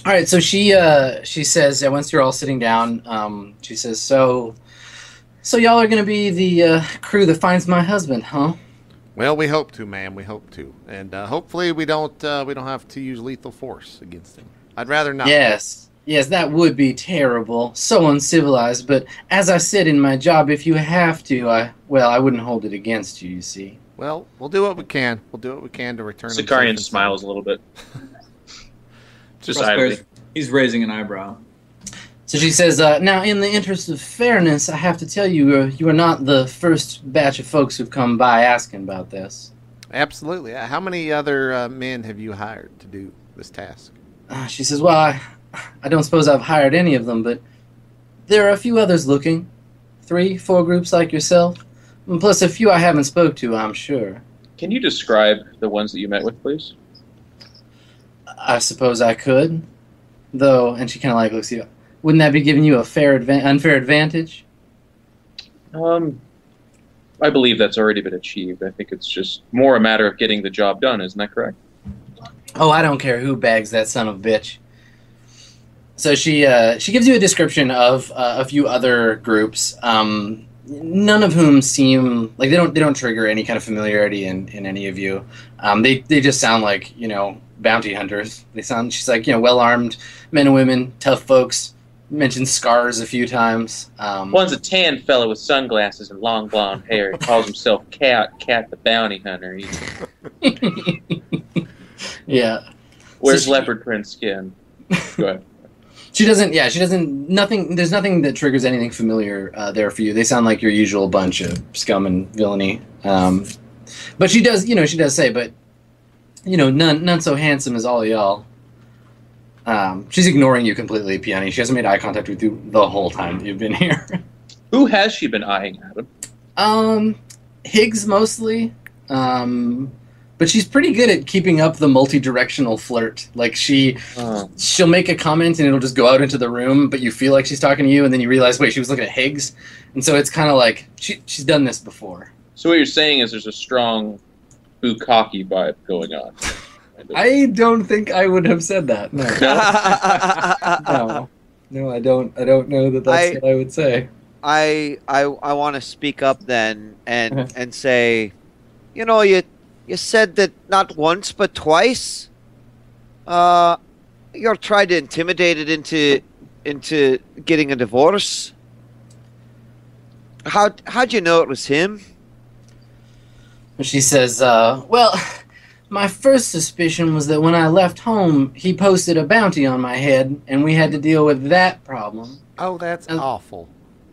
All right, so she says that once you're all sitting down, she says, so y'all are gonna be the crew that finds my husband, huh? Well, we hope to, ma'am. We hope to, and hopefully we don't have to use lethal force against him. I'd rather not. Yes, yes, that would be terrible, so uncivilized. But as I said in my job, if you have to, I wouldn't hold it against you. You see. Well, we'll do what we can. We'll do what we can to return him safe Sicarian and sound. smiles a little bit. Just Prosper's, idly. he's raising an eyebrow. So she says, now, in the interest of fairness, I have to tell you, you are not the first batch of folks who've come by asking about this. Absolutely. How many other men have you hired to do this task? She says, well, I don't suppose I've hired any of them, but there are a few others looking. 3, 4 groups like yourself. And plus a few I haven't spoke to, I'm sure. Can you describe the ones that you met with, please? I suppose I could. Though, and she kind of like looks at you, wouldn't that be giving you a unfair advantage? I believe that's already been achieved. I think it's just more a matter of getting the job done. Isn't that correct? Oh, I don't care who bags that son of a bitch. So she gives you a description of a few other groups, none of whom seem like they don't trigger any kind of familiarity in any of you. They just sound like bounty hunters. She's like well armed men and women, tough folks. Mentioned scars a few times. One's a tan fellow with sunglasses and long blonde hair. He calls himself Cat the Bounty Hunter. He Yeah. wears So leopard print skin. Go ahead. She doesn't. Yeah, she doesn't. Nothing. There's nothing that triggers anything familiar there for you. They sound like your usual bunch of scum and villainy. But she does. She does say, but none so handsome as all y'all. She's ignoring you completely, Peony. She hasn't made eye contact with you the whole time that you've been here. Who has she been eyeing, Adam? Higgs mostly. But she's pretty good at keeping up the multi-directional flirt. Like she'll make a comment and it'll just go out into the room, but you feel like she's talking to you, and then you realize, wait, she was looking at Higgs, and so it's kind of like she's done this before. So what you're saying is there's a strong bukkake vibe going on. I don't think I would have said that. No, no, I don't. I don't know that that's what I would say. I want to speak up then and say, you said that not once but twice. You're trying to intimidate it into getting a divorce. How'd you know it was him? She says, well, my first suspicion was that when I left home, he posted a bounty on my head, and we had to deal with that problem. Oh, that's awful.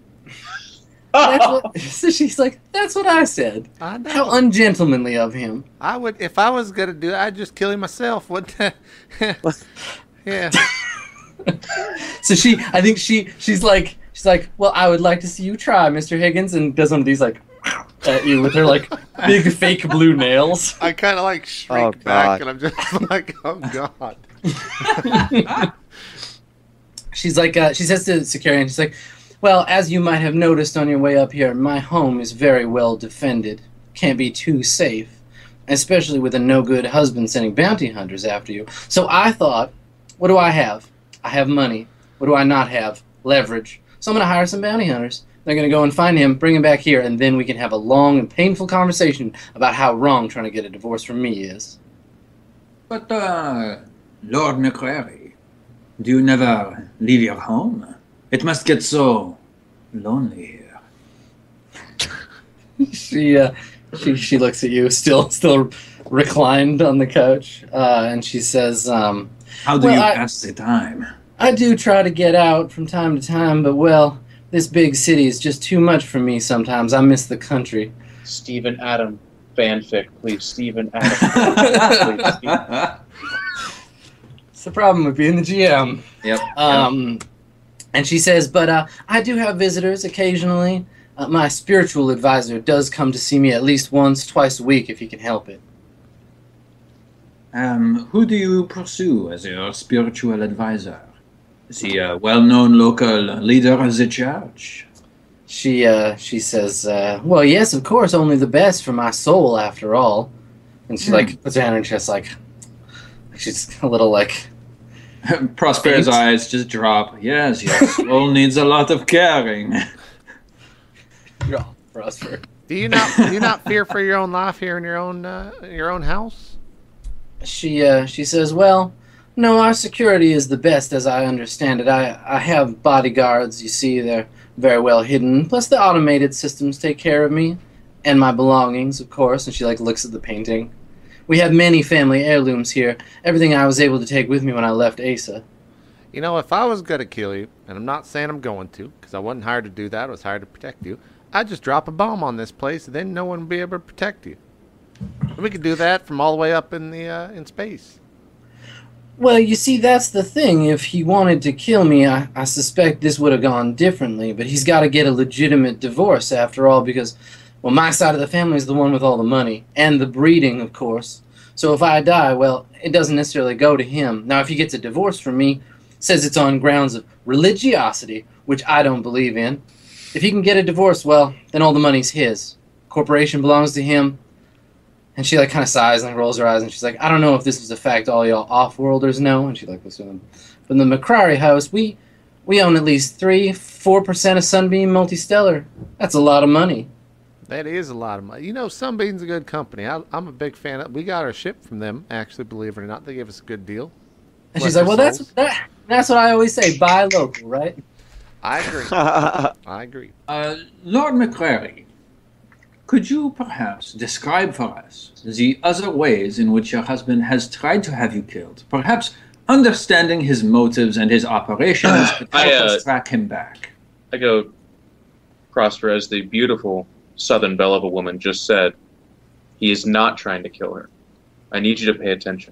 So she's like, that's what I said. I know. How ungentlemanly of him. I would, if I was gonna do it, I'd just kill him myself. Wouldn't I? Yeah. So I think she's like, well, I would like to see you try, Mr. Higgins, and does one of these like at you with her like big fake blue nails. I kind of like shrink back, and I'm just like, oh god. She's like, she says to Sicarian, she's like, well, as you might have noticed on your way up here, my home is very well defended. Can't be too safe, especially with a no-good husband sending bounty hunters after you. So I thought, what do I have? I have money. What do I not have? Leverage. So I'm going to hire some bounty hunters. They're going to go and find him, bring him back here, and then we can have a long and painful conversation about how wrong trying to get a divorce from me is. But, Lord McCrary, do you never leave your home? It must get so lonely here. She looks at you, still reclined on the couch, and she says, how do you pass the time? I do try to get out from time to time, but, well, this big city is just too much for me sometimes. I miss the country. Stephen Adam fanfic, please. Stephen Adam. Please. It's the problem with being the GM. Yep. And she says, but I do have visitors occasionally. My spiritual advisor does come to see me at least once, twice a week if he can help it. Who do you pursue as your spiritual advisor? Is he a well-known local leader of the church? She says, well, yes, of course, only the best for my soul, after all. And she, puts her hand on her chest, she's a little, Prosper's eyes just drop. Yes, your soul needs a lot of caring. You're all Prosper. Do you not fear for your own life here in your own house? She says, well, no, our security is the best as I understand it. I have bodyguards, you see, they're very well hidden. Plus the automated systems take care of me and my belongings, of course. And she looks at the painting. We have many family heirlooms here. Everything I was able to take with me when I left Asa. You know, if I was going to kill you, and I'm not saying I'm going to, because I wasn't hired to do that, I was hired to protect you, I'd just drop a bomb on this place, and then no one would be able to protect you. And we could do that from all the way up in in space. Well, you see, that's the thing. If he wanted to kill me, I suspect this would have gone differently. But he's got to get a legitimate divorce after all, because, well, my side of the family is the one with all the money. And the breeding, of course. So if I die, well, it doesn't necessarily go to him. Now, if he gets a divorce from me, says it's on grounds of religiosity, which I don't believe in. If he can get a divorce, well, then all the money's his. Corporation belongs to him. And she kind of sighs and rolls her eyes, and she's like, I don't know if this is a fact all y'all off-worlders know. And she looks at them. But in the McCrary house, we own at least 3-4% of Sunbeam Multistellar. That's a lot of money. That is a lot of money. You know, Sunbeam's a good company. I'm a big fan of. We got our ship from them, actually, believe it or not. They gave us a good deal. And she's like, well, that's what I always say. Buy local, right? I agree. I agree. Lord McCrary, could you perhaps describe for us the other ways in which your husband has tried to have you killed? Perhaps understanding his motives and his operations could help us track him back. I go, Prosper, as the beautiful Southern belle of a woman just said, he is not trying to kill her. I need you to pay attention.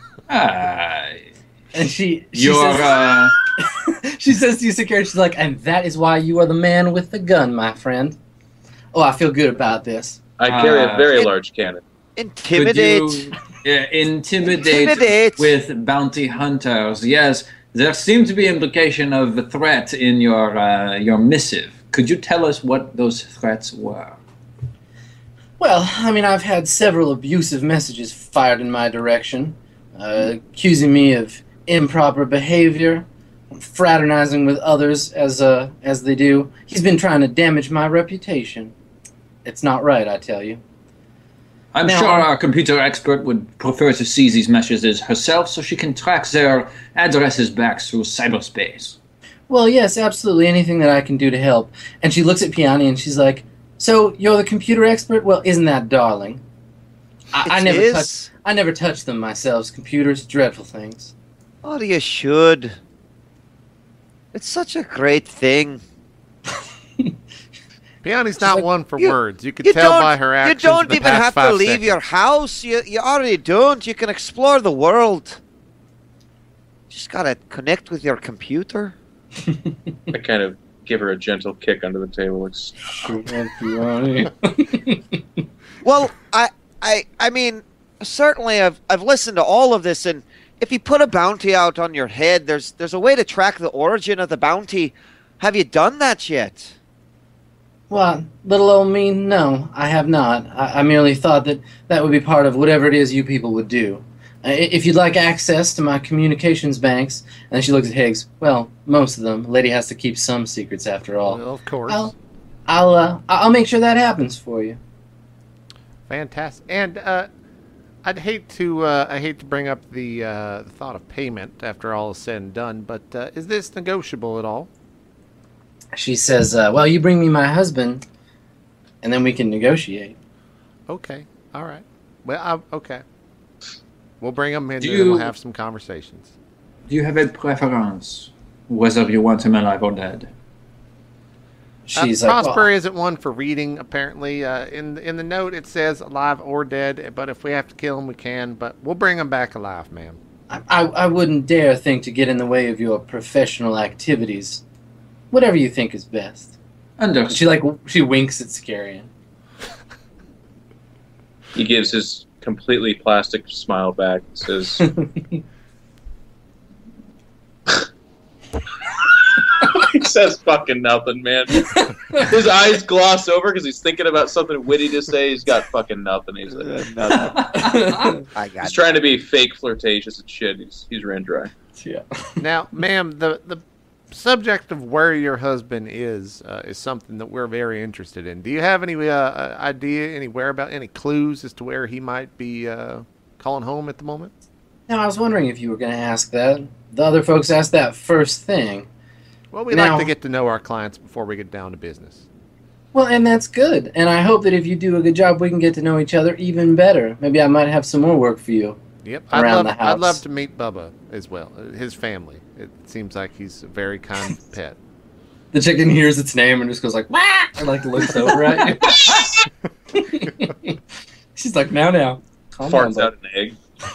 And she says, she says to you, Sakura, she's like, and that is why you are the man with the gun, my friend. Oh, I feel good about this. I carry a very large cannon. Intimidate. Intimidate with bounty hunters. Yes, there seemed to be implication of a threat in your missive. Could you tell us what those threats were? Well, I mean, I've had several abusive messages fired in my direction, accusing me of improper behavior, fraternizing with others as they do. He's been trying to damage my reputation. It's not right, I tell you. I'm sure our computer expert would prefer to see these messages herself so she can track their addresses back through cyberspace. Well, yes, absolutely. Anything that I can do to help. And she looks at Piani and she's like, so you're the computer expert? Well, isn't that darling? I never touched them myself. Computers, dreadful things. Oh, you should. It's such a great thing. Piani's not one for words. You can tell by her actions. You don't even have to leave your house. You already don't. You can explore the world. Just gotta connect with your computer. I kind of give her a gentle kick under the table. Well, I mean, certainly I've listened to all of this, and if you put a bounty out on your head, there's a way to track the origin of the bounty. Have you done that yet? Well, little old me, no, I have not. I merely thought that would be part of whatever it is you people would do. If you'd like access to my communications banks, and then she looks at Higgs, well, most of them. The lady has to keep some secrets after all. Well, of course. I'll make sure that happens for you. Fantastic. And I'd hate to bring up the thought of payment after all is said and done, but is this negotiable at all? She says, well, you bring me my husband, and then we can negotiate. Okay. All right. Well, okay. We'll bring him in and we'll have some conversations. Do you have a preference, whether you want him alive or dead? She's Prosper isn't one for reading, apparently. In the note, it says alive or dead, but if we have to kill him, we can. But we'll bring him back alive, ma'am. I wouldn't dare think to get in the way of your professional activities. Whatever you think is best. She winks at Scarian. He gives his completely plastic smile back and says, he says fucking nothing, man. His eyes gloss over because he's thinking about something witty to say. He's got fucking nothing. He's like, Nothing. he's trying to be fake flirtatious and shit. He's ran dry. Yeah. Now, ma'am, the subject of where your husband is something that we're very interested in. Do you have any idea, any whereabouts, any clues as to where he might be calling home at the moment? Now, I was wondering if you were going to ask that. The other folks asked that first thing. Well, we Now- like to get to know our clients before we get down to business. Well, and that's good. And I hope that if you do a good job, we can get to know each other even better. Maybe I might have some more work for you. Yep, Around the I'd love house. to meet Bubba as well, his family. It seems like he's a very kind pet. The chicken hears its name and just goes like, "Wah!" and like looks over at you. She's like, now. Calm down, Farts out an egg.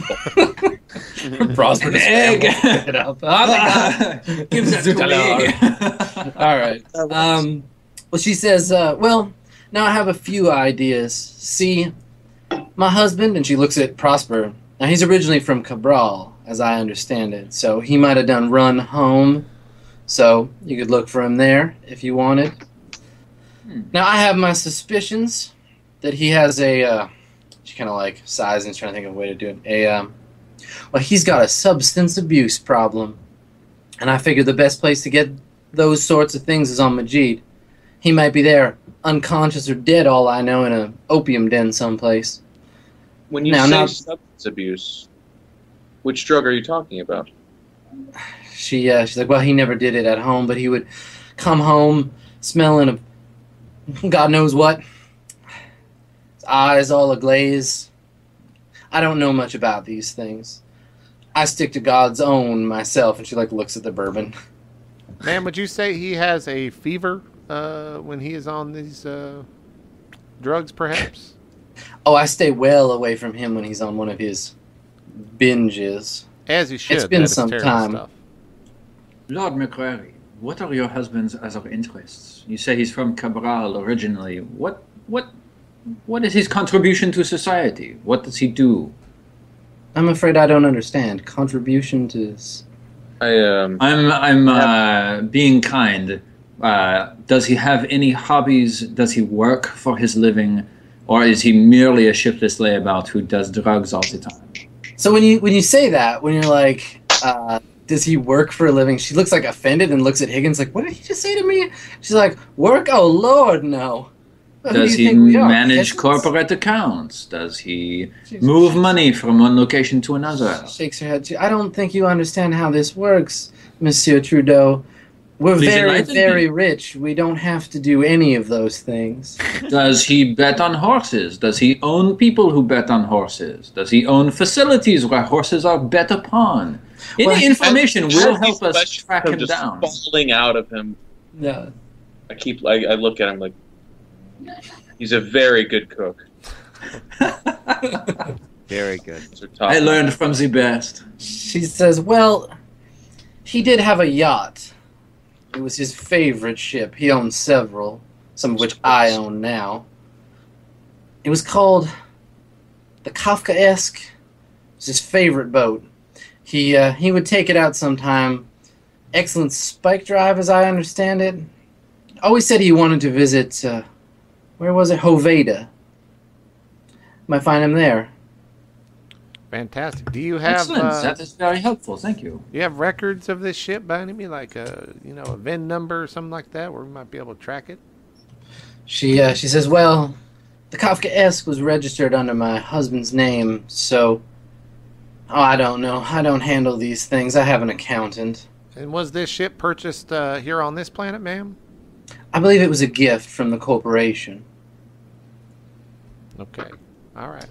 bud." Prosper An just egg. scrambles it up. Oh my God. Gives that to me. All right. Well, she says, well, now I have a few ideas. See, my husband, and she looks at Prosper. Now, he's originally from Cabral, as I understand it. So he might have done run home. So you could look for him there if you wanted. Now, I have my suspicions that he has a, she kind of like sighs and is trying to think of a way to do it. Well, he's got a substance abuse problem. And I figured the best place to get those sorts of things is on Majid. He might be there, unconscious or dead, all I know, in an opium den someplace. When you Now, say not- substance abuse, which drug are you talking about? She's like, well, he never did it at home, but he would come home smelling of God knows what. His eyes all aglaze. I don't know much about these things. I stick to God's own myself. And she like looks at the bourbon. Ma'am, would you say he has a fever when he is on these drugs, perhaps? Oh, I stay well away from him when he's on one of his binges. As he should. It's been that is some terrible time. stuff. Lord McCrary, what are your husband's other interests? You say he's from Cabral originally. What is his contribution to society? What does he do? I'm afraid I don't understand. Contribution to... I'm being kind. Does he have any hobbies? Does he work for his living? Or is he merely a shiftless layabout who does drugs all the time? So when you say that, when you're like, does he work for a living? She looks like offended and looks at Higgins like, what did he just say to me? She's like, work? Oh, Lord, no. Well, who Does do he you think we are, manage peasants? corporate accounts? Does he move money from one location to another? Shakes her head. I don't think you understand how this works, Monsieur Trudeau. We're Please very, enlighten very me. rich. We don't have to do any of those things. Does he bet on horses? Does he own people who bet on horses? Does he own facilities where horses are bet upon? Any Well, information will As help these us questions track come him just down. falling out of him. Yeah. I look at him like he's a very good cook. Very good. Those are top I notch. learned from the best. She says, well, he did have a yacht. It was his favorite ship. He owned several, some of which I own now. It was called the Kafkaesque. It was his favorite boat. He would take it out sometime. Excellent spike drive, as I understand it. Always said he wanted to visit, where was it? Hoveda. Might find him there. Fantastic. Do you have Excellent. That is very helpful. Thank you. you have records of this ship by any means, like a VIN number or something like that, where we might be able to track it? She says, well, the Kafkaesque was registered under my husband's name, so... Oh, I don't know. I don't handle these things. I have an accountant. And was this ship purchased here on this planet, ma'am? I believe it was a gift from the corporation. Okay. All right.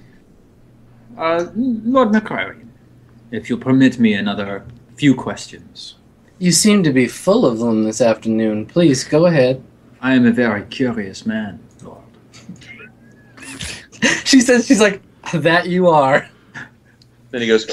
Lord McCrary, if you'll permit me another few questions. You seem to be full of them this afternoon. Please, go ahead. I am a very curious man, Lord. She says, she's like, that you are. Then he goes,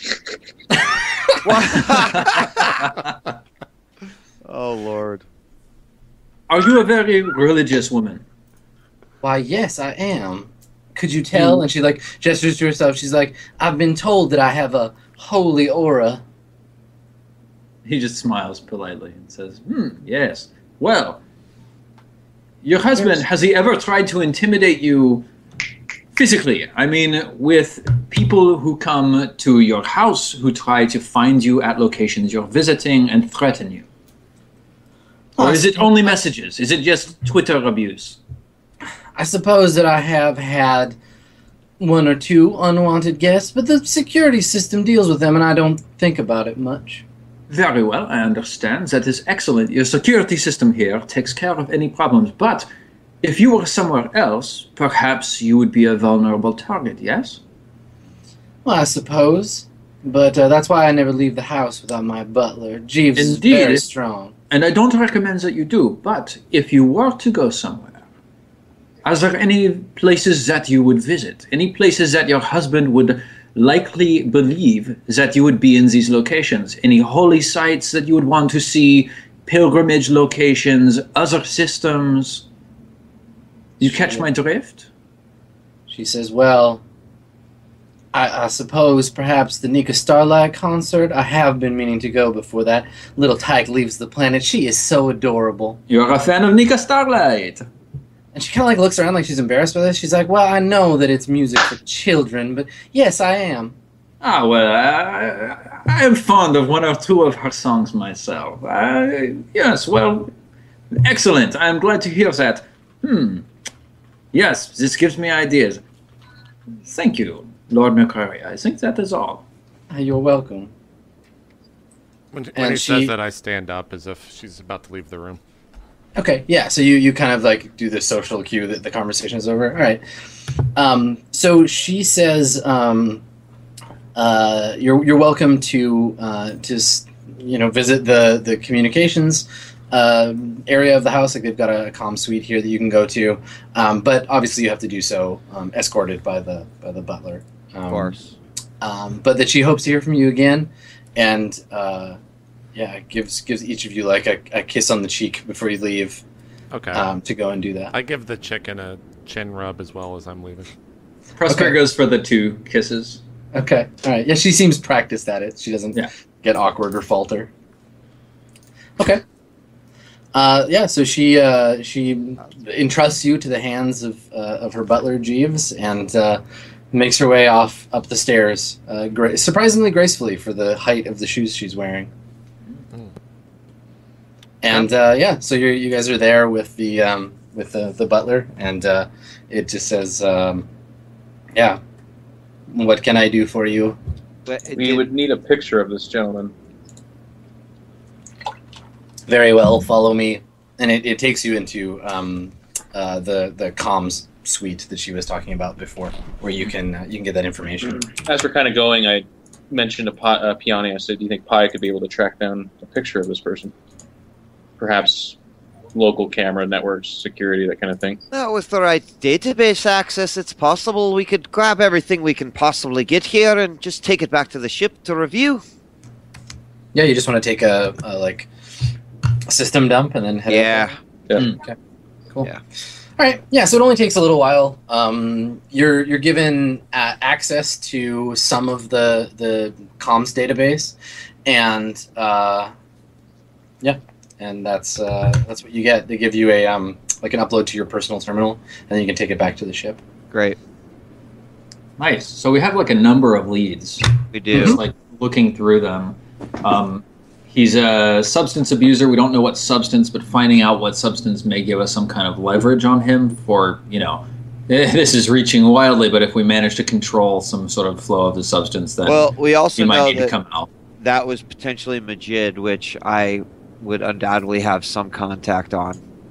Oh, Lord. Are you a very religious woman? Why, yes, I am. Could you tell? And she like gestures to herself. She's like, I've been told that I have a holy aura. He just smiles politely and says, yes. Well, your husband, has he ever tried to intimidate you Physically, I mean, with people who come to your house who try to find you at locations you're visiting and threaten you. Or is it only messages? Is it just Twitter abuse? I suppose that I have had one or two unwanted guests, but the security system deals with them, and I don't think about it much. Very well, I understand. That is excellent. Your security system here takes care of any problems, but if you were somewhere else, perhaps you would be a vulnerable target, yes? Well, I suppose. But that's why I never leave the house without my butler. Jeeves is very strong. And I don't recommend that you do, but if you were to go somewhere, are there any places that you would visit? Any places that your husband would likely believe that you would be in these locations? Any holy sites that you would want to see? Pilgrimage locations? Other systems? You catch my drift? She says, well, I suppose perhaps the Nika Starlight concert. I have been meaning to go before that little tyke leaves the planet. She is so adorable. You're a fan of Nika Starlight. And she kind of like looks around like she's embarrassed by this. She's like, well, I know that it's music for children, but yes, I am. Ah, well, I am fond of one or two of her songs myself. Yes, well, excellent. I am glad to hear that. Yes, this gives me ideas. Thank you, Lord McCrary. I think that is all. You're welcome. When he says that, I stand up as if she's about to leave the room. Okay, yeah, so you kind of like do the social cue that the conversation is over. All right. So she says, you're welcome to visit the communications area of the house. Like they've got a comm suite here that you can go to, but obviously you have to do so escorted by the butler. Of course. But that she hopes to hear from you again, and gives each of you like a kiss on the cheek before you leave. Okay. To go and do that. I give the chicken a chin rub as well as I'm leaving. Prosper goes for the 2 kisses. Okay. All right. Yeah, she seems practiced at it. She doesn't get awkward or falter. Okay. So she entrusts you to the hands of her butler Jeeves and makes her way off up the stairs, surprisingly gracefully for the height of the shoes she's wearing. And so you guys are there with the butler, and it just says, what can I do for you? We would need a picture of this gentleman. Very well, follow me. And it takes you into the comms suite that she was talking about before, where you can get that information. As we're kind of going, I mentioned to Piani, I said, do you think Pi could be able to track down a picture of this person? Perhaps local camera networks, security, that kind of thing. With the right database access, it's possible we could grab everything we can possibly get here and just take it back to the ship to review. Yeah, you just want to take a system dump and then head over? Yeah. Okay. Cool. Yeah. All right. Yeah. So it only takes a little while. You're given access to some of the comms database, and and that's what you get. They give you a like an upload to your personal terminal, and then you can take it back to the ship. Great. Nice. So we have like a number of leads. We do. Just like looking through them. He's a substance abuser. We don't know what substance, but finding out what substance may give us some kind of leverage on him for, this is reaching wildly, but if we manage to control some sort of flow of the substance, then we also he might know need to come out. That was potentially Majid, which I would undoubtedly have some contact on.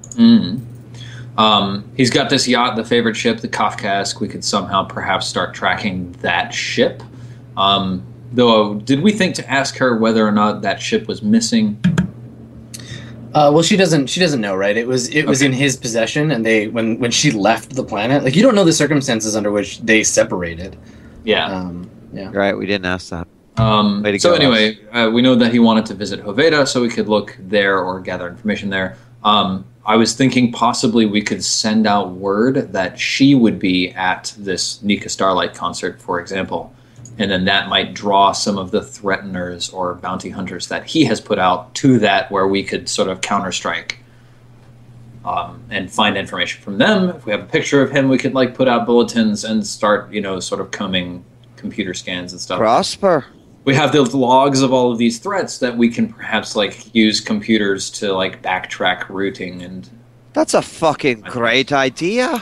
He's got this yacht, the favorite ship, the Kafkask. We could somehow perhaps start tracking that ship. Though, did we think to ask her whether or not that ship was missing? Well, she doesn't know, right? It was in his possession, and when she left the planet, like you don't know the circumstances under which they separated. Yeah. Right, we didn't ask that. Anyway, we know that he wanted to visit Hoveda, so we could look there or gather information there. I was thinking possibly we could send out word that she would be at this Nika Starlight concert, for example. And then that might draw some of the threateners or bounty hunters that he has put out to that, where we could sort of counter-strike. and find information from them. If we have a picture of him, we could like put out bulletins and start, sort of combing computer scans and stuff. Prosper. We have the logs of all of these threats that we can perhaps like use computers to like backtrack routing and. That's a fucking great idea.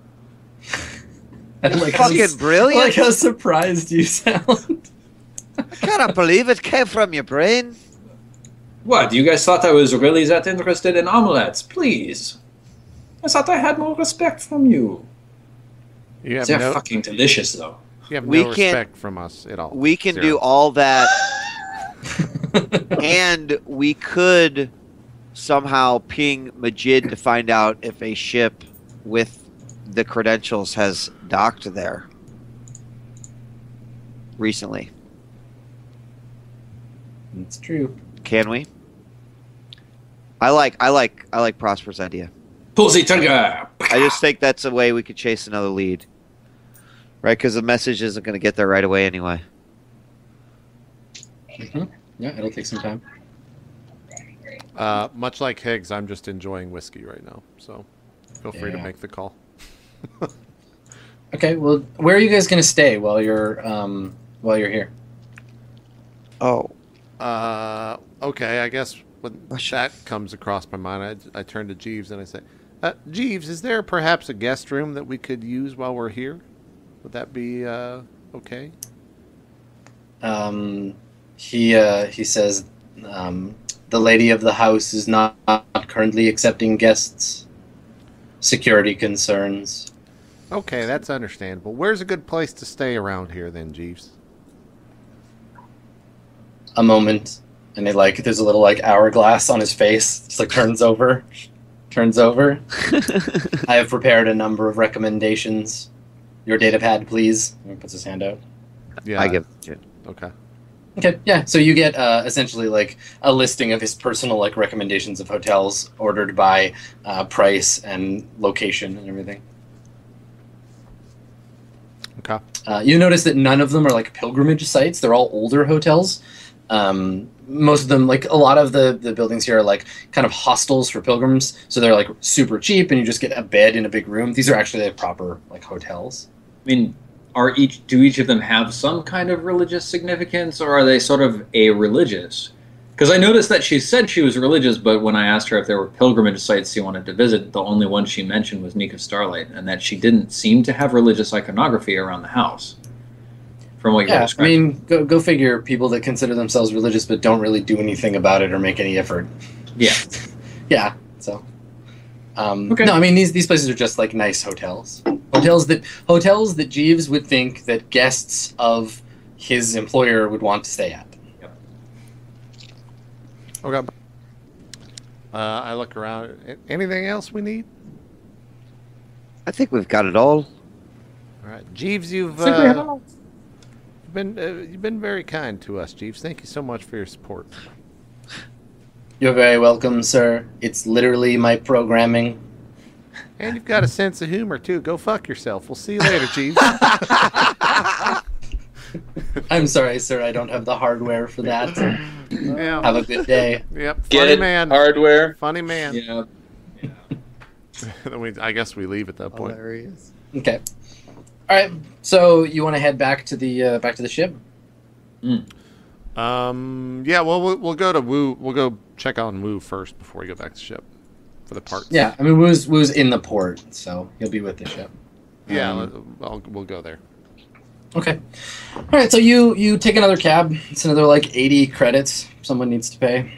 Like Fucking brilliant. Like how surprised you sound. I cannot believe it came from your brain. What? You guys thought I was really that interested in omelets? Please. I thought I had more respect from you. You have They're no, fucking delicious, though. you have We no can't- respect from us at all. We can Zero. do all that, and we could somehow ping Majid to find out if a ship with the credentials has docked there recently. It's true. Can we? I like Prosper's idea. Pull the trigger! I just think that's a way we could chase another lead. Right, because the message isn't going to get there right away anyway. Yeah, it'll take some time. Much like Higgs, I'm just enjoying whiskey right now, so feel free to Yeah. make the call. Okay, well, where are you guys gonna stay while you're here? Oh, Okay, I guess when Oh, shit. that comes across my mind, I turn to Jeeves and I say, Jeeves, is there perhaps a guest room that we could use while we're here? Would that be okay? He says, the lady of the house is not currently accepting guests. Security concerns. Okay, that's understandable. Where's a good place to stay around here then, Jeeves? A moment, and there's a little hourglass on his face. Just turns over. I have prepared a number of recommendations. Your data pad, please. He puts his hand out. Yeah. I give it to you. Okay. Okay, yeah. So you get essentially a listing of his personal recommendations of hotels ordered by price and location and everything. Okay. You notice that none of them are pilgrimage sites. They're all older hotels. Most of them, a lot of the buildings here are kind of hostels for pilgrims. So they're super cheap, and you just get a bed in a big room. These are actually proper hotels. I mean, do each of them have some kind of religious significance, or are they sort of a-religious? Because I noticed that she said she was religious, but when I asked her if there were pilgrimage sites she wanted to visit, the only one she mentioned was Nika Starlight, and that she didn't seem to have religious iconography around the house. From what you Yeah, I described. mean, go figure. People that consider themselves religious but don't really do anything about it or make any effort. Yeah. Yeah. So. Okay. No, I mean these places are just nice hotels. Hotels that Jeeves would think that guests of his employer would want to stay at. Okay. I look around. Anything else we need? I think we've got it all. All right, Jeeves, you've been very kind to us, Jeeves. Thank you so much for your support. You're very welcome, sir. It's literally my programming. And you've got a sense of humor too. Go fuck yourself. We'll see you later, Jeeves. I'm sorry, sir. I don't have the hardware for that. Yeah. Have a good day. Yep. Get Funny it? man. Hardware. Funny man. Yeah. I guess we leave at that point. Hilarious. Okay. All right. So you want to head back to the ship? Yeah. Well, we'll go to Wu. We'll go check on Wu first before we go back to the ship for the parts. Yeah. I mean, Wu's in the port, so he'll be with the ship. Yeah. We'll go there. Okay. All right. So you take another cab. It's another 80 credits. Someone needs to pay.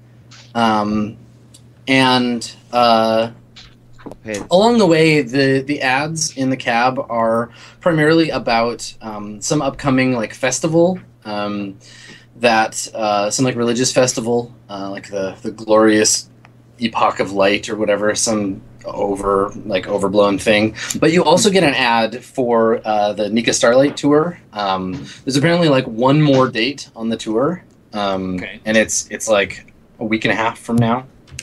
And Hey, along the way, the ads in the cab are primarily about some upcoming festival. That some religious festival, the glorious Epoch of Light or whatever, some overblown thing. But you also get an ad for the Nika Starlight tour. There's apparently one more date on the tour, Okay. and it's a week and a half from now.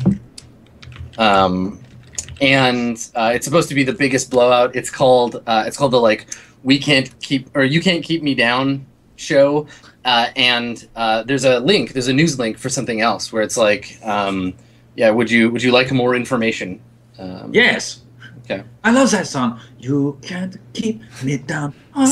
And it's supposed to be the biggest blowout. It's called the "We Can't Keep" or "You Can't Keep Me Down" show. And there's a news link for something else where it's yeah, would you like more information? Yes. Okay. I love that song. You can't keep me down.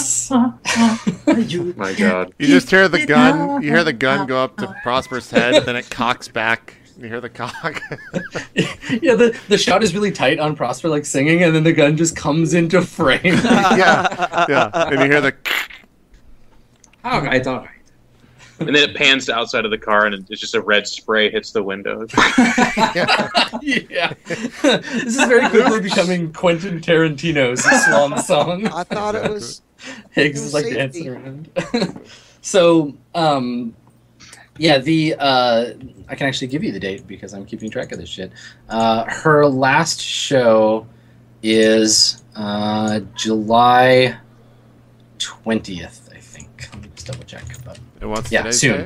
You My can't God. You just hear the keep me gun. down. You hear the gun go up to Prosper's head, and then it cocks back. You hear the cock. Yeah, the shot is really tight on Prosper, like singing, and then the gun just comes into frame. yeah. And you hear the. All right. And then it pans to outside of the car, and it's just a red spray hits the window. Yeah. This is very quickly becoming Quentin Tarantino's Swan Song. I thought it was. Higgs is like dancing around. So, yeah, I can actually give you the date because I'm keeping track of this shit. Her last show is July 20th, I think. Let me just double check. But And what's yeah, today's soon. date?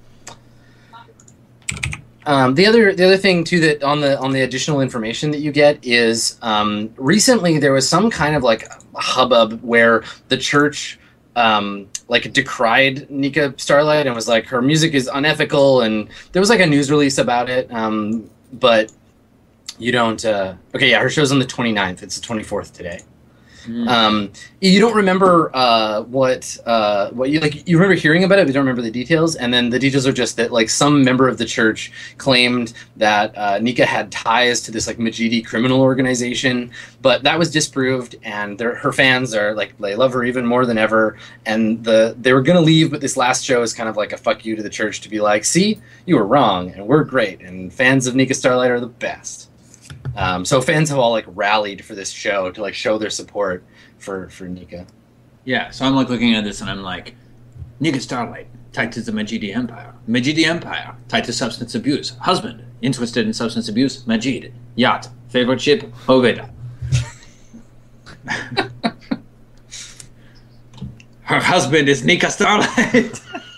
The other thing too that on the additional information that you get is recently there was some kind of like hubbub where the church like decried Nika Starlight and was like her music is unethical, and there was like a news release about it, but you don't okay, yeah, her show's on the 29th. It's the 24th today. You don't remember what you like. You remember hearing about it, but you don't remember the details. And then the details are just that like some member of the church claimed that Nika had ties to this like Majidi criminal organization, but that was disproved. And her fans are like they love her even more than ever. And they were gonna leave, but this last show is kind of like a fuck you to the church to be like, see, you were wrong, and we're great, and fans of Nika Starlight are the best. So fans have all like rallied for this show to like show their support for Nika. Yeah, so I'm like looking at this and I'm like, Nika Starlight, tied to the Majidi Empire. Majidi Empire, tied to substance abuse. Husband, interested in substance abuse. Majid. Yacht, favorite ship, Hoveda. Her husband is Nika Starlight.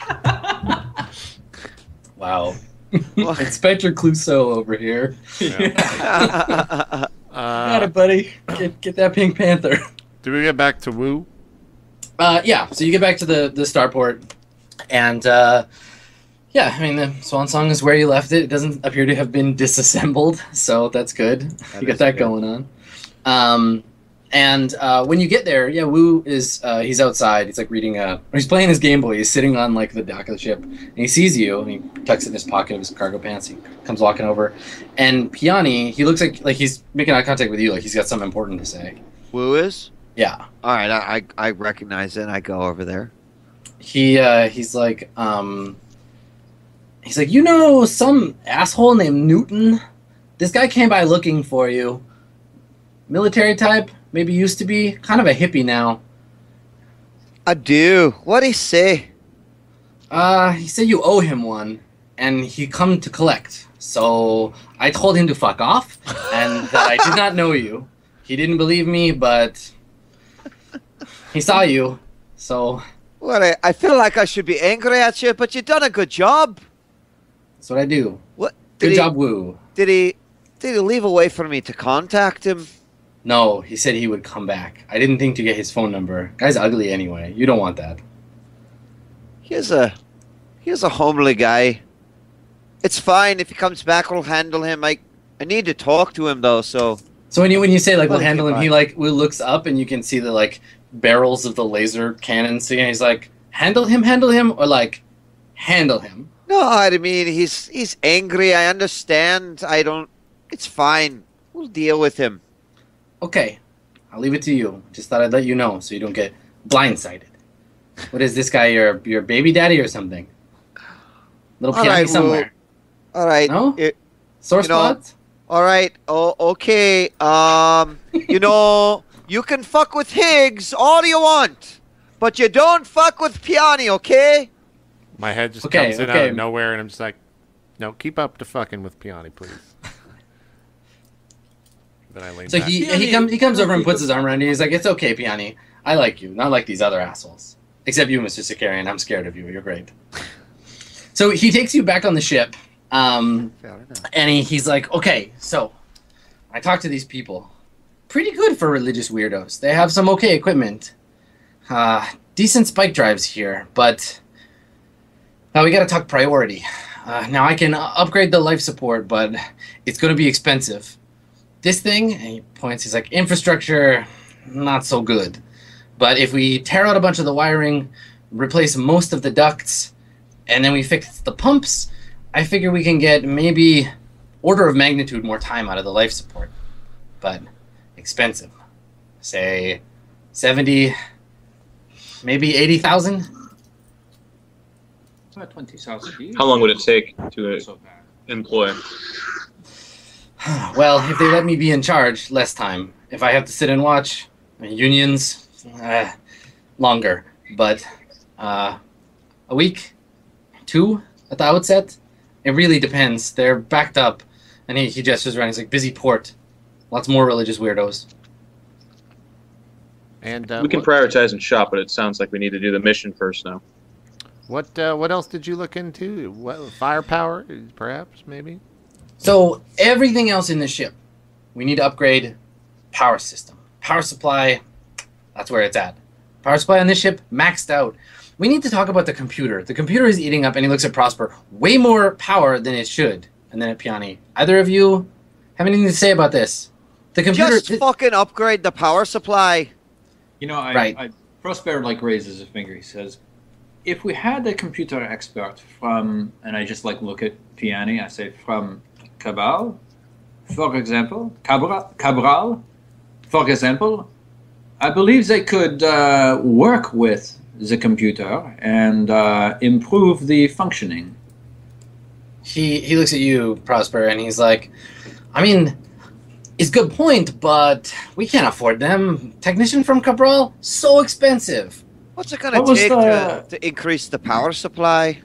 Wow. Inspector Clouseau over here. Got it, buddy. Get that Pink Panther. Do we get back to Woo? Yeah, so you get back to the starport, and yeah, I mean, the Swan Song is where you left it. It doesn't appear to have been disassembled, so that's good. You get that good. going on. And when you get there, yeah, Wu is he's outside. He's like reading he's playing his Game Boy. He's sitting on like the dock of the ship, and he sees you, and he tucks it in his pocket of his cargo pants. He comes walking over, and Piani, he looks like he's making eye contact with you, like he's got something important to say. Woo is? Yeah, All right, I recognize it, and I go over there. he's like, you know, some asshole named Newton. This guy came by looking for you. Military type, maybe used to be, kind of a hippie now. I do. What'd he say? He said you owe him one, and he come to collect. So I told him to fuck off, and that I did not know you. He didn't believe me, but he saw you, so What? I feel like I should be angry at you, but you done a good job. that's what I do. What? Good job, Woo. Did he leave a way for me to contact him? No, he said he would come back. I didn't think to get his phone number. Guy's ugly anyway. You don't want that. He's a homely guy. It's fine if he comes back. We'll handle him. I need to talk to him though. So So when you say like we'll Okay, handle him, bye. he like Woo looks up and you can see the like barrels of the laser cannon sticking. And he's like, handle him, or like handle him. no, I mean he's angry. I understand. I don't. It's fine. We'll deal with him. Okay, I'll leave it to you. Just thought I'd let you know so you don't get blindsided. What is this guy? Your baby daddy or something? Little All Piani right, somewhere. All right. No? It- Sore you know- spot? all right. Oh, okay. You know, you can fuck with Higgs all you want, but you don't fuck with Piani, okay? My head just Okay, comes in out okay. of nowhere, and I'm just like, no, keep up to fucking with Piani, please. Then I lean So back. he comes over and puts his arm around you. He's like, "It's okay, Piani. I like you, not like these other assholes. Except you, Mr. Sicarian. I'm scared of you. You're great." So he takes you back on the ship, and he's like, "Okay, so I talked to these people. Pretty good for religious weirdos. They have some okay equipment. Decent spike drives here, but we got to talk priority. Now I can upgrade the life support, but it's going to be expensive. this thing, and he points, he's like, infrastructure, not so good. But if we tear out a bunch of the wiring, replace most of the ducts, and then we fix the pumps, I figure we can get maybe order of magnitude more time out of the life support. But expensive. Say 70, maybe 80,000? About 20,000. How long would it take to So bad. employ? Well, if they let me be in charge, less time. If I have to sit and watch, unions, longer. But a week, 2 at the outset, it really depends. They're backed up, and he gestures around. He's like, busy port, lots more religious weirdos. And We can prioritize and shop, but it sounds like we need to do the mission first now. what else did you look into? What, firepower, perhaps, maybe? So everything else in the ship, we need to upgrade power system. Power supply, that's where it's at. Power supply on this ship, maxed out. We need to talk about the computer. The computer is eating up, and he looks at Prosper, way more power than it should. And then at Piani. Either of you have anything to say about this? The computer... Just fucking upgrade the power supply. You know, Right. Prosper like raises his finger. He says, "If we had a computer expert from," and I just like look at Piani. I say, "From Cabral, for example, Cabral, for example, I believe they could work with the computer and improve the functioning." He looks at you, Prosper, and he's like, I mean, it's a good point, but we can't afford them. Technician from Cabral, so expensive. What's it gonna What was take the- to increase the power supply?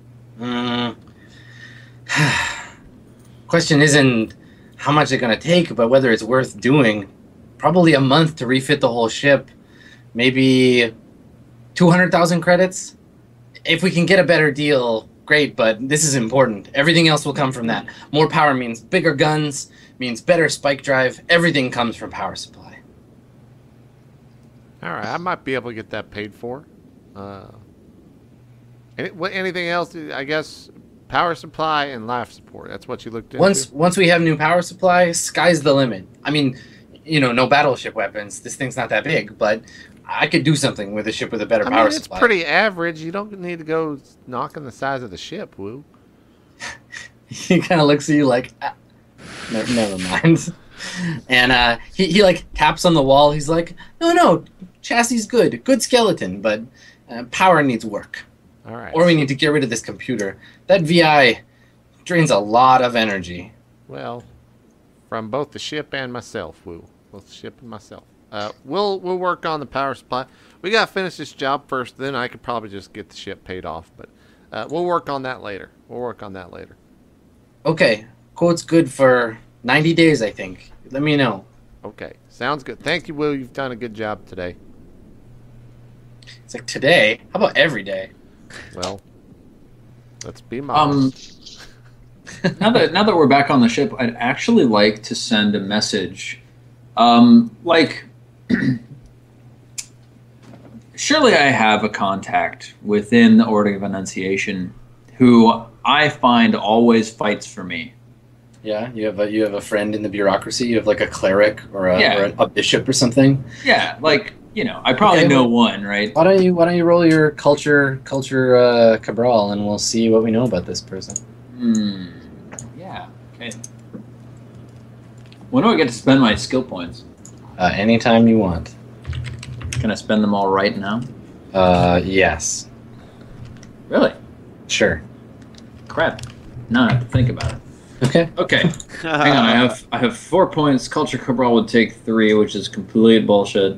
Question isn't how much it's going to take, but whether it's worth doing. Probably a month to refit the whole ship. Maybe 200,000 credits. If we can get a better deal, great, but this is important. Everything else will come from that. More power means bigger guns, means better spike drive. Everything comes from power supply. All right, I might be able to get that paid for. Anything else? I guess power supply and life support. That's what you looked into. Once we have new power supply, sky's the limit. I mean, no battleship weapons. This thing's not that big, but I could do something with a ship with a better power it's supply. pretty average. You don't need to go knocking the size of the ship, Woo. He kind of looks at you like, never mind. And he like taps on the wall. He's like, no, chassis good skeleton, but power needs work. All right. Or we need to get rid of this computer. That VI drains a lot of energy. Well, from both the ship and myself, Woo. Both the ship and myself. We'll work on the power supply. We gotta finish this job first. Then I could probably just get the ship paid off. But we'll work on that later. Okay, quote's good for 90 days, I think. Let me know. Okay, sounds good. Thank you, Will. You've done a good job today. It's like, today? How about every day? Well, let's be modest. Now that we're back on the ship, I'd actually like to send a message. Surely I have a contact within the Order of Annunciation who I find always fights for me. Yeah, you have a friend in the bureaucracy. You have like a cleric or Yeah. a bishop or something. Yeah, I probably Okay, know well- one, right? Why don't you roll your culture Cabral, and we'll see what we know about this person. Yeah. Okay. When do I get to spend my skill points? Anytime you want. Can I spend them all right now? Yes. Really? Sure. Crap. Now I have to think about it. Okay. Okay. Hang on. I have 4 points. Culture Cabral would take 3, which is complete bullshit.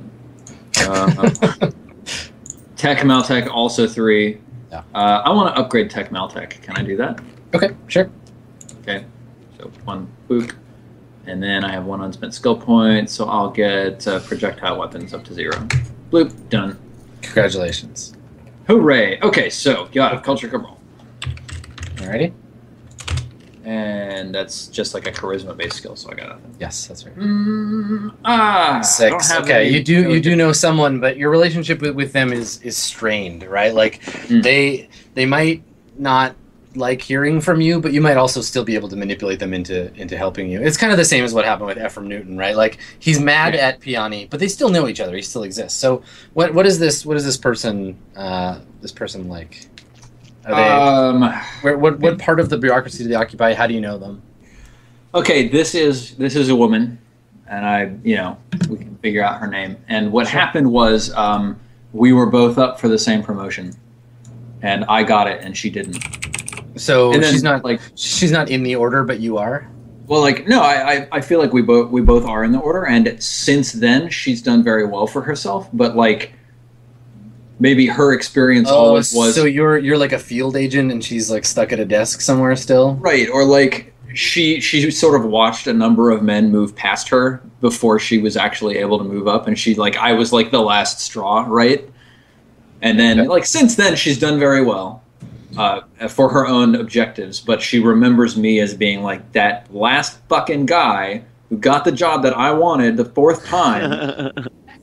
Tech Maltech also 3. Yeah. I want to upgrade Tech Maltech. Can I do that? Okay, sure. Okay. So 1 book. And then I have 1 unspent skill point, so I'll get projectile weapons up to 0. Bloop. Done. Congratulations. Hooray. Okay, so got it. Culture Cabral. Alrighty. And that's just like a charisma-based skill, so I got nothing. Yes, that's right. I don't 6. have Okay, any- you do know someone, but your relationship with them is strained, right? Like they might not like hearing from you, but you might also still be able to manipulate them into helping you. It's kind of the same as what happened with Ephraim Newton, right? Like he's mad at Piani, but they still know each other. He still exists. So what is this person like? Are they, what part of the bureaucracy do they occupy? How do you know them? Okay, this is a woman, and we can figure out her name. And what happened was we were both up for the same promotion, and I got it, and she didn't. So and then, she's not in the order, but you are. Well, no, I feel like we both are in the order, and since then she's done very well for herself. But maybe her experience always was. So you're like a field agent, and she's like stuck at a desk somewhere still, right? Or she sort of watched a number of men move past her before she was actually able to move up, and I was like the last straw, right? And then since then she's done very well for her own objectives, but she remembers me as being like that last fucking guy who got the job that I wanted the fourth time.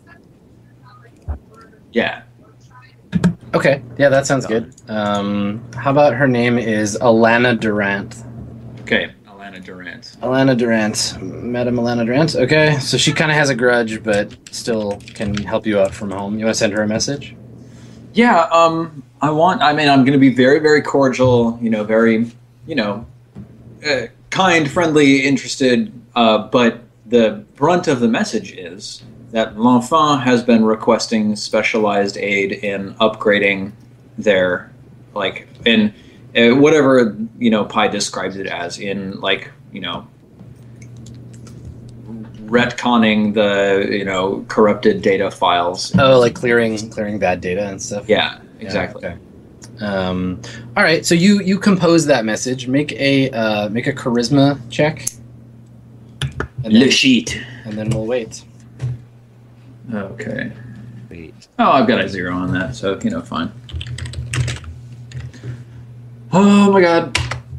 Yeah. Okay. Yeah, that sounds good. How about her name is Alana Durant? Okay, Alana Durant. Alana Durant. Madam Alana Durant. Okay, so she kind of has a grudge, but still can help you out from home. You want to send her a message? Yeah, I'm going to be very, very cordial, very, kind, friendly, interested, but the brunt of the message is that L'Enfant has been requesting specialized aid in upgrading their, in whatever, Pi describes it as, in, retconning the, corrupted data files. Oh, like clearing bad data and stuff? Yeah, exactly. Yeah, okay. All right, so you compose that message. Make a charisma check. Le sheet. And then we'll wait. Okay. Wait. Oh, I've got a 0 on that, so fine. Oh my god.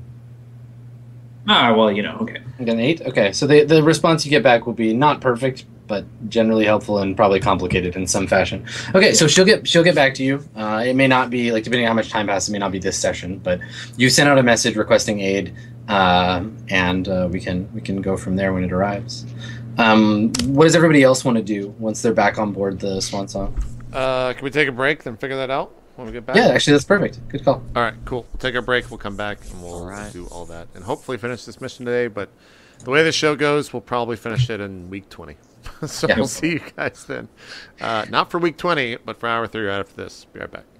Well, okay. You got an 8? Okay, so the response you get back will be not perfect, but generally helpful and probably complicated in some fashion. Okay, so she'll get back to you. It may not be, depending on how much time passes, it may not be this session, but you sent out a message requesting aid, and we can go from there when it arrives. What does everybody else want to do once they're back on board the Swan Song? Can we take a break, then figure that out when we get back? Yeah, actually, that's perfect. Good call. All right, cool. We'll take our break. We'll come back, and we'll do all that. And hopefully finish this mission today, but the way the show goes, we'll probably finish it in week 20. So we'll see you guys then. Not for week 20, but for hour 3 right after this. Be right back.